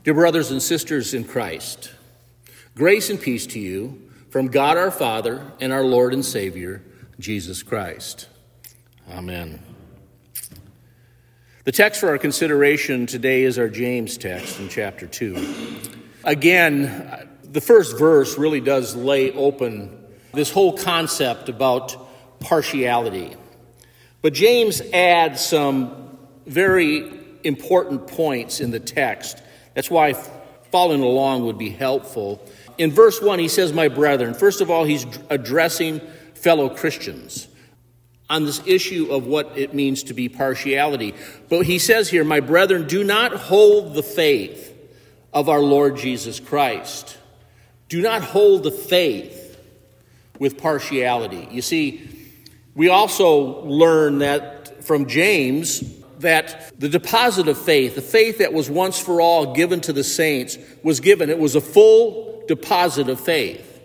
Dear brothers and sisters in Christ, grace and peace to you from God our Father and our Lord and Savior, Jesus Christ. Amen. The text for our consideration today is our James text in chapter 2. Again, the first verse really does lay open this whole concept about partiality. But James adds some very important points in the text. That's why following along would be helpful. In verse 1, he says, my brethren. First of all, he's addressing fellow Christians on this issue of what it means to be partiality. But he says here, my brethren, do not hold the faith of our Lord Jesus Christ. Do not hold the faith with partiality. You see, we also learn that from James that the deposit of faith, the faith that was once for all given to the saints, was given. It was a full deposit of faith.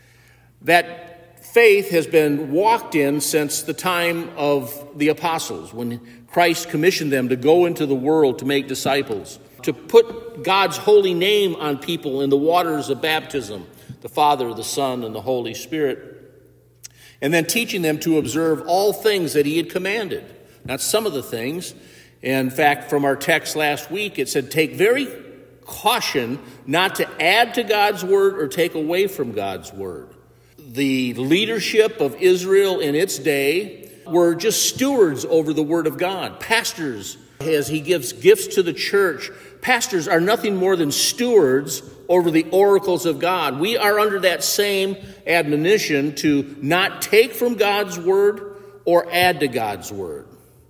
That faith has been walked in since the time of the apostles, when Christ commissioned them to go into the world to make disciples, to put God's holy name on people in the waters of baptism, the Father, the Son, and the Holy Spirit, and then teaching them to observe all things that he had commanded. Not some of the things. In fact, from our text last week, it said, take very caution not to add to God's word or take away from God's word. The leadership of Israel in its day were just stewards over the word of God. Pastors, as he gives gifts to the church, pastors are nothing more than stewards over the oracles of God. We are under that same admonition to not take from God's word or add to God's word.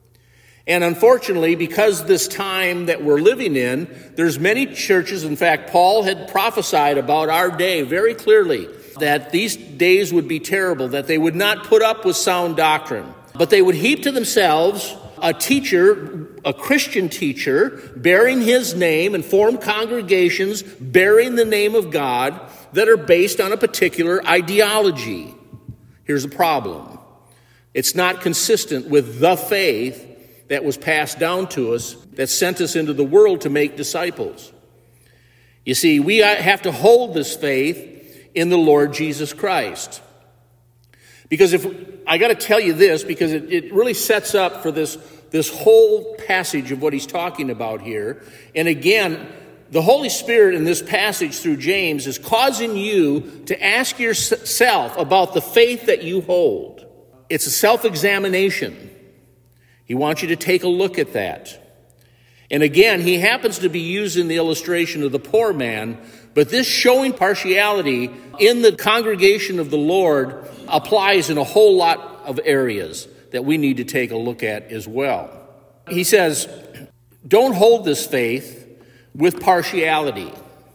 And unfortunately, because this time that we're living in, there's many churches. In fact, Paul had prophesied about our day very clearly that these days would be terrible, that they would not put up with sound doctrine, but they would heap to themselves a teacher, a Christian teacher, bearing his name, and form congregations bearing the name of God that are based on a particular ideology. Here's the problem. It's not consistent with the faith that was passed down to us, that sent us into the world to make disciples. You see, we have to hold this faith in the Lord Jesus Christ. Because I got to tell you this, because it really sets up for this whole passage of what he's talking about here. And again, the Holy Spirit in this passage through James is causing you to ask yourself about the faith that you hold. It's a self-examination. He wants you to take a look at that. And again, he happens to be using the illustration of the poor man, but this showing partiality in the congregation of the Lord applies in a whole lot of areas that we need to take a look at as well. He says, don't hold this faith with partiality.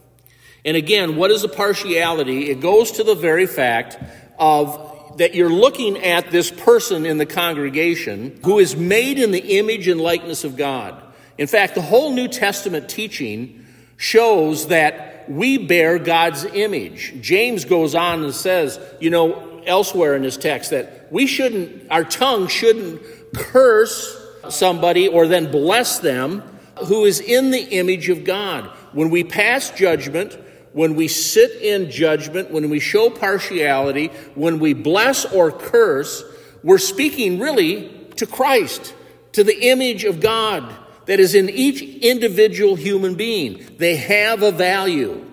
And again, what is a partiality? It goes to the very fact of that you're looking at this person in the congregation who is made in the image and likeness of God. In fact, the whole New Testament teaching shows that we bear God's image. James goes on and says, elsewhere in his text, that our tongue shouldn't curse somebody or then bless them who is in the image of God. When we pass judgment, when we sit in judgment, when we show partiality, when we bless or curse, we're speaking really to Christ, to the image of God that is in each individual human being. They have a value.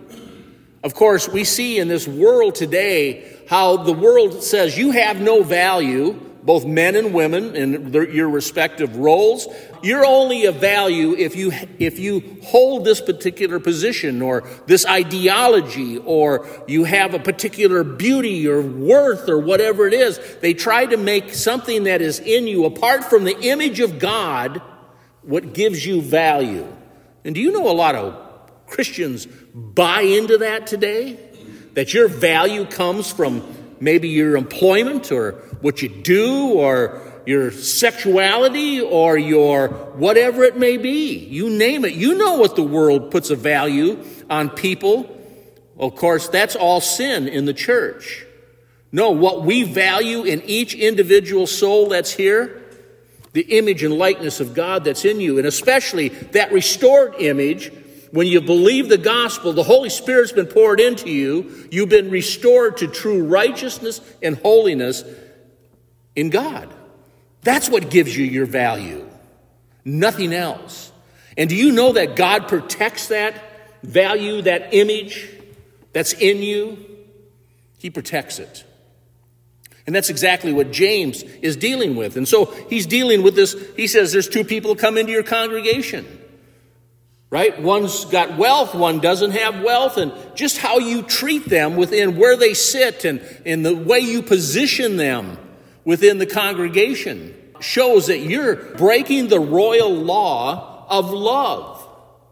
Of course, we see in this world today how the world says you have no value, both men and women in your respective roles. You're only of value if you hold this particular position or this ideology, or you have a particular beauty or worth or whatever it is. They try to make something that is in you, apart from the image of God, what gives you value. And do you know a lot of Christians buy into that today? That your value comes from maybe your employment or what you do or your sexuality or your whatever it may be. You name it. You know what the world puts a value on people. Of course, that's all sin in the church. No, what we value in each individual soul that's here, the image and likeness of God that's in you, and especially that restored image When you believe the gospel, the Holy Spirit's been poured into you. You've been restored to true righteousness and holiness in God. That's what gives you your value. Nothing else. And do you know that God protects that value, that image that's in you? He protects it. And that's exactly what James is dealing with. And so he's dealing with this. He says there's two people come into your congregation. Right? One's got wealth, one doesn't have wealth, and just how you treat them within where they sit and the way you position them within the congregation shows that you're breaking the royal law of love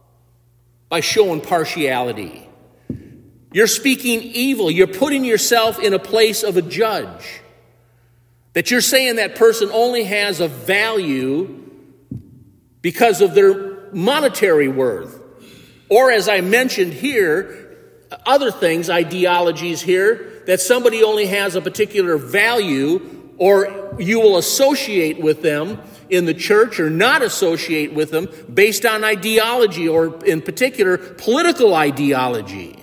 by showing partiality. You're speaking evil. You're putting yourself in a place of a judge. That you're saying that person only has a value because of their monetary worth. Or as I mentioned here, other things, ideologies here, that somebody only has a particular value, or you will associate with them in the church or not associate with them based on ideology, or in particular, political ideology.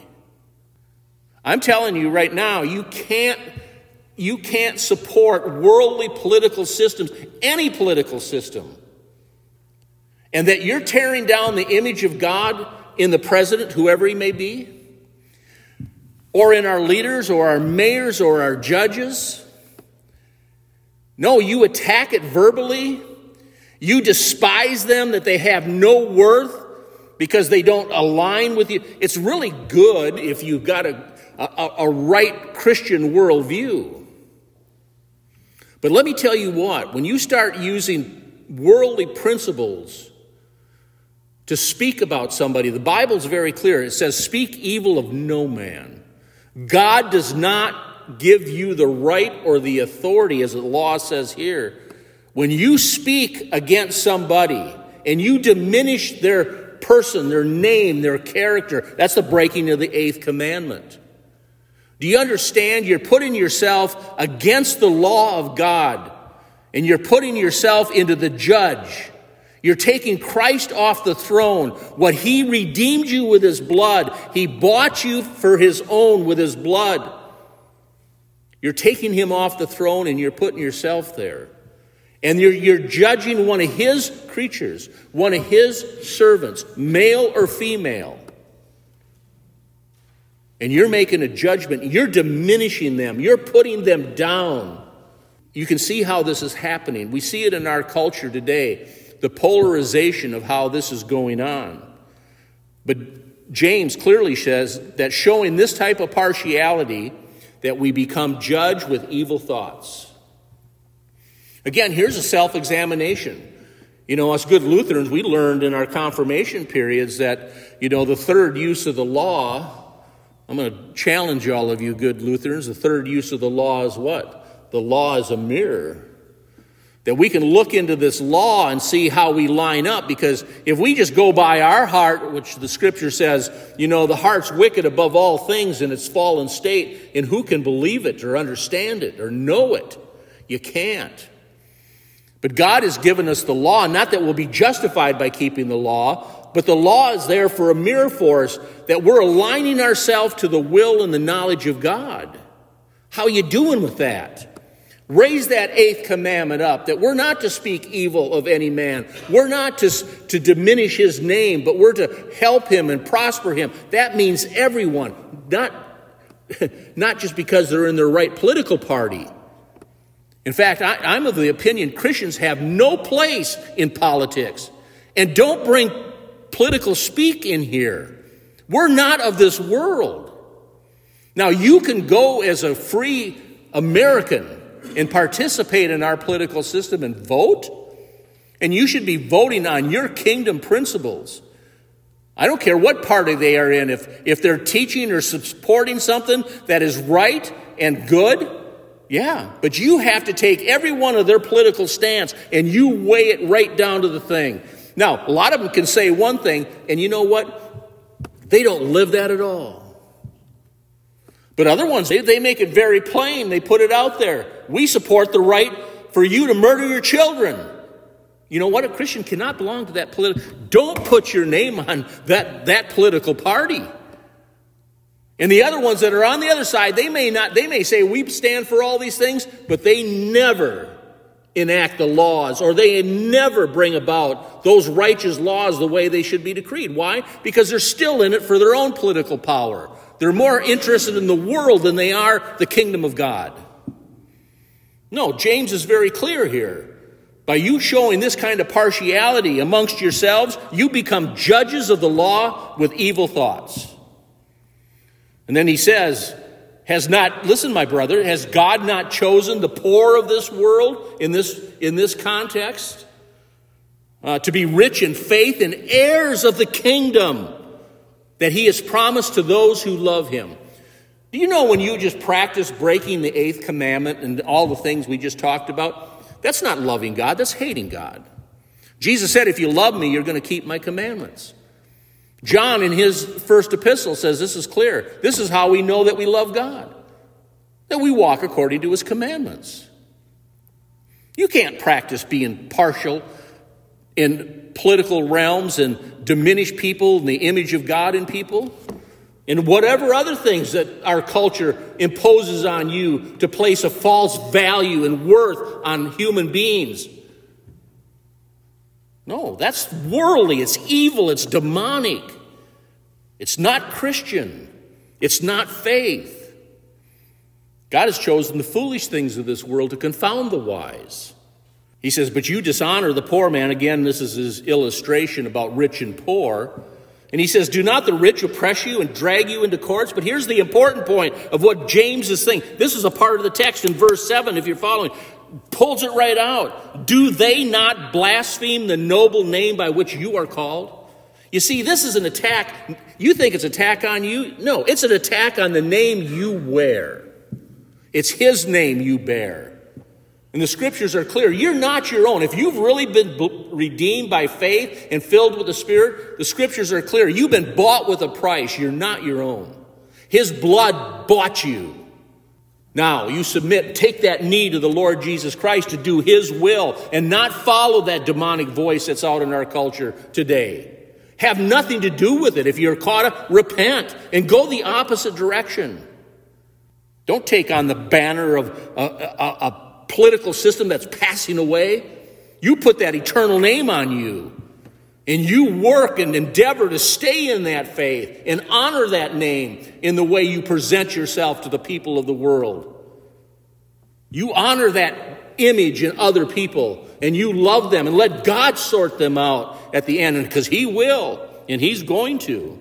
I'm telling you right now, you can't support worldly political systems, any political system, and that you're tearing down the image of God in the president, whoever he may be, or in our leaders or our mayors or our judges. No, you attack it verbally. You despise them, that they have no worth because they don't align with you. It's really good if you've got a right Christian worldview. But let me tell you what, when you start using worldly principles to speak about somebody, the Bible's very clear. It says, speak evil of no man. God does not give you the right or the authority, as the law says here. When you speak against somebody and you diminish their person, their name, their character, that's the breaking of the 8th commandment. Do you understand? You're putting yourself against the law of God, and you're putting yourself into the judge. You're taking Christ off the throne. What he redeemed you with his blood, he bought you for his own with his blood. You're taking him off the throne and you're putting yourself there. And you're judging one of his creatures, one of his servants, male or female. And you're making a judgment. You're diminishing them. You're putting them down. You can see how this is happening. We see it in our culture today, the polarization of how this is going on. But James clearly says that showing this type of partiality, that we become judged with evil thoughts. Again, here's a self-examination. You know, us good Lutherans, we learned in our confirmation periods that, the third use of the law, I'm going to challenge all of you good Lutherans, the third use of the law is what? The law is a mirror. That we can look into this law and see how we line up, because if we just go by our heart, which the scripture says, the heart's wicked above all things in its fallen state, and who can believe it or understand it or know it? You can't. But God has given us the law, not that we'll be justified by keeping the law, but the law is there for a mirror for us, that we're aligning ourselves to the will and the knowledge of God. How are you doing with that? Raise that 8th commandment up, that we're not to speak evil of any man. We're not to diminish his name, but we're to help him and prosper him. That means everyone, not just because they're in their right political party. In fact, I'm of the opinion Christians have no place in politics. And don't bring political speak in here. We're not of this world. Now, you can go as a free American and participate in our political system and vote, and you should be voting on your kingdom principles. I don't care what party they are in. If they're teaching or supporting something that is right and good, yeah, but you have to take every one of their political stance and you weigh it right down to the thing. Now, a lot of them can say one thing, and you know what? They don't live that at all. But other ones, they make it very plain. They put it out there. We support the right for you to murder your children. You know what? A Christian cannot belong to that Don't put your name on that political party. And the other ones that are on the other side, they may say we stand for all these things, but they never enact the laws, or they never bring about those righteous laws the way they should be decreed. Why? Because they're still in it for their own political power. They're more interested in the world than they are the kingdom of God. No, James is very clear here. By you showing this kind of partiality amongst yourselves, you become judges of the law with evil thoughts. And then he says, listen, my brother, has God not chosen the poor of this world in this context to be rich in faith and heirs of the kingdom that he has promised to those who love him? Do you know when you just practice breaking the 8th commandment and all the things we just talked about, that's not loving God, that's hating God. Jesus said, if you love me, you're going to keep my commandments. John, in his first epistle, says this is clear. This is how we know that we love God, that we walk according to his commandments. You can't practice being partial in political realms and diminish people and the image of God in people, and whatever other things that our culture imposes on you to place a false value and worth on human beings. No, that's worldly, it's evil, it's demonic. It's not Christian. It's not faith. God has chosen the foolish things of this world to confound the wise. He says, but you dishonor the poor man. Again, this is his illustration about rich and poor. And he says, do not the rich oppress you and drag you into courts? But here's the important point of what James is saying. This is a part of the text in verse 7, if you're following. Pulls it right out. Do they not blaspheme the noble name by which you are called? You see, this is an attack. You think it's an attack on you? No, it's an attack on the name you wear. It's his name you bear. And the scriptures are clear. You're not your own. If you've really been redeemed by faith and filled with the Spirit, the scriptures are clear. You've been bought with a price. You're not your own. His blood bought you. Now, you submit, take that knee to the Lord Jesus Christ to do his will and not follow that demonic voice that's out in our culture today. Have nothing to do with it. If you're caught up, repent and go the opposite direction. Don't take on the banner of a political system that's passing away. You put that eternal name on you, and you work and endeavor to stay in that faith and honor that name in the way you present yourself to the people of the world. You honor that image in other people, and you love them, and let God sort them out at the end, because he will, and he's going to.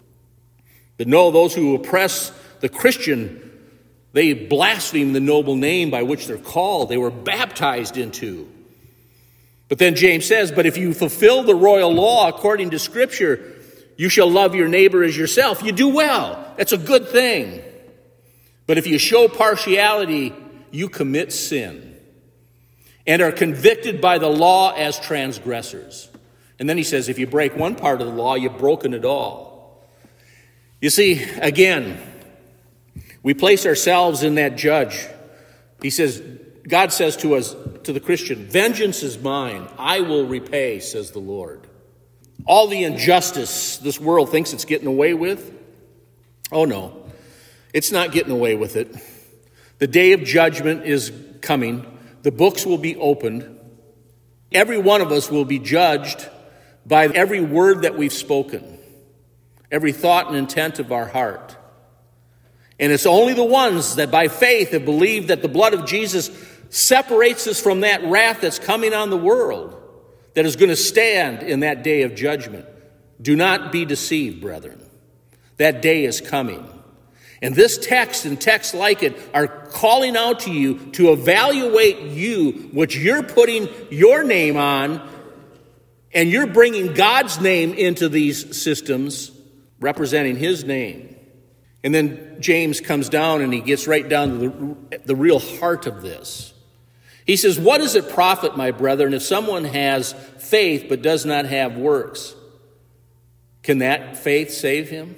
But no, those who oppress the Christian, they blaspheme the noble name by which they're called, they were baptized into. But then James says, but if you fulfill the royal law according to Scripture, you shall love your neighbor as yourself. You do well. That's a good thing. But if you show partiality, you commit sin and are convicted by the law as transgressors. And then he says, if you break one part of the law, you've broken it all. You see, again, we place ourselves in that judge. He says, God says to us, to the Christian, vengeance is mine, I will repay, says the Lord. All the injustice this world thinks it's getting away with, oh no, it's not getting away with it. The day of judgment is coming. The books will be opened. Every one of us will be judged by every word that we've spoken, every thought and intent of our heart. And it's only the ones that by faith have believed that the blood of Jesus separates us from that wrath that's coming on the world that is going to stand in that day of judgment. Do not be deceived, brethren. That day is coming. And this text and texts like it are calling out to you to evaluate you, which you're putting your name on, and you're bringing God's name into these systems, representing his name. And then James comes down and he gets right down to the real heart of this. He says, what does it profit, my brethren, if someone has faith but does not have works? Can that faith save him?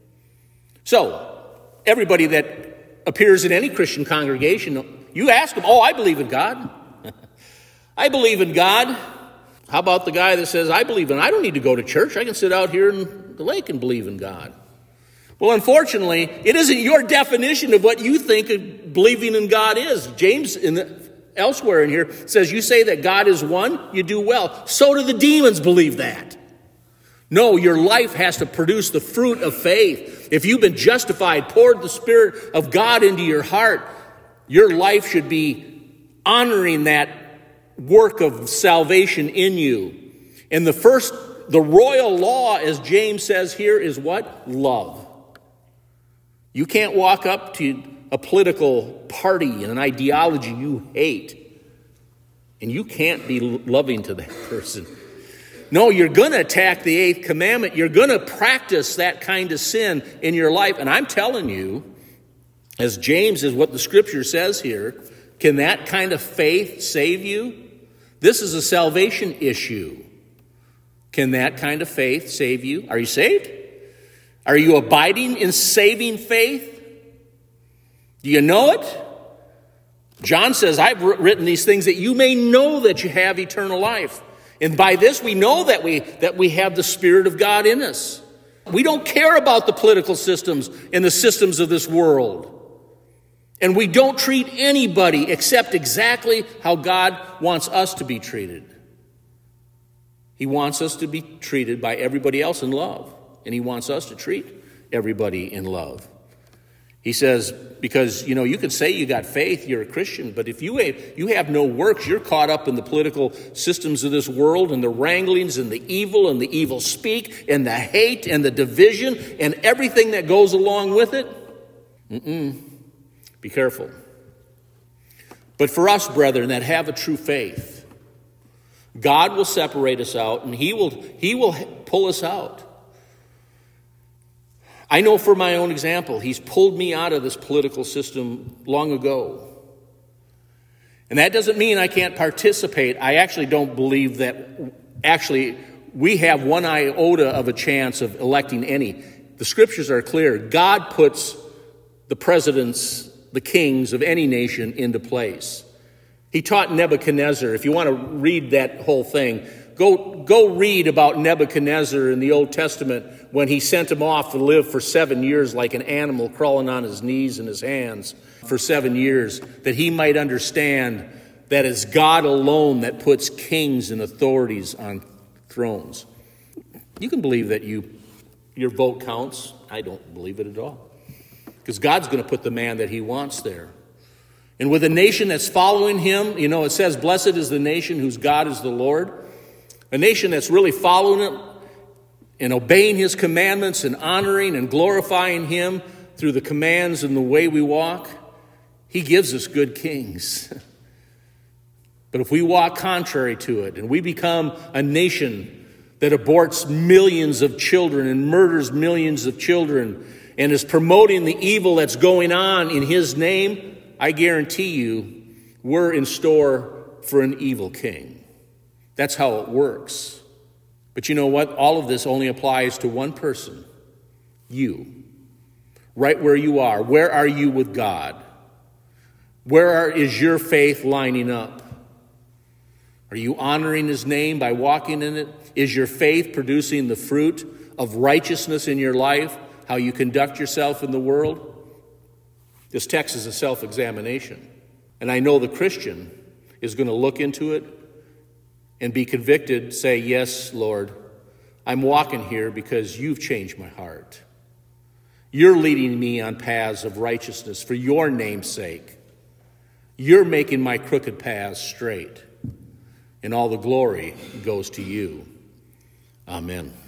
So, everybody that appears in any Christian congregation, you ask them, oh, I believe in God. I believe in God. How about the guy that says, I don't need to go to church. I can sit out here in the lake and believe in God. Well, unfortunately, it isn't your definition of what you think of believing in God is. James, elsewhere in here, says, you say that God is one, you do well. So do the demons believe that. No, your life has to produce the fruit of faith. If you've been justified, poured the Spirit of God into your heart, your life should be honoring that work of salvation in you. And the royal law, as James says here, is what? Love. You can't walk up to a political party and an ideology you hate, and you can't be loving to that person. No, you're going to attack the eighth commandment. You're going to practice that kind of sin in your life. And I'm telling you, as James is what the scripture says here, can that kind of faith save you? This is a salvation issue. Can that kind of faith save you? Are you saved? Are you abiding in saving faith? Do you know it? John says, I've written these things that you may know that you have eternal life. And by this we know that we have the Spirit of God in us. We don't care about the political systems and the systems of this world. And we don't treat anybody except exactly how God wants us to be treated. He wants us to be treated by everybody else in love. And he wants us to treat everybody in love. He says, because, you can say you got faith, you're a Christian, but if you have no works, you're caught up in the political systems of this world and the wranglings and the evil speak and the hate and the division and everything that goes along with it. Be careful. But for us, brethren, that have a true faith, God will separate us out and he will pull us out. I know for my own example, he's pulled me out of this political system long ago. And that doesn't mean I can't participate. I actually don't believe that we have one iota of a chance of electing any. The scriptures are clear. God puts the presidents, the kings of any nation into place. He taught Nebuchadnezzar. If you want to read that whole thing, go read about Nebuchadnezzar in the Old Testament when he sent him off to live for 7 years like an animal, crawling on his knees and his hands for 7 years, that he might understand that it's God alone that puts kings and authorities on thrones. You can believe that your vote counts. I don't believe it at all. Because God's going to put the man that he wants there. And with a nation that's following him, it says, blessed is the nation whose God is the Lord. A nation that's really following him and obeying his commandments and honoring and glorifying him through the commands and the way we walk, he gives us good kings. But if we walk contrary to it and we become a nation that aborts millions of children and murders millions of children and is promoting the evil that's going on in his name, I guarantee you we're in store for an evil king. That's how it works. But you know what? All of this only applies to one person. You. Right where you are. Where are you with God? Is your faith lining up? Are you honoring his name by walking in it? Is your faith producing the fruit of righteousness in your life? How you conduct yourself in the world? This text is a self-examination. And I know the Christian is going to look into it and be convicted, say, yes, Lord, I'm walking here because you've changed my heart. You're leading me on paths of righteousness for your name's sake. You're making my crooked paths straight. And all the glory goes to you. Amen.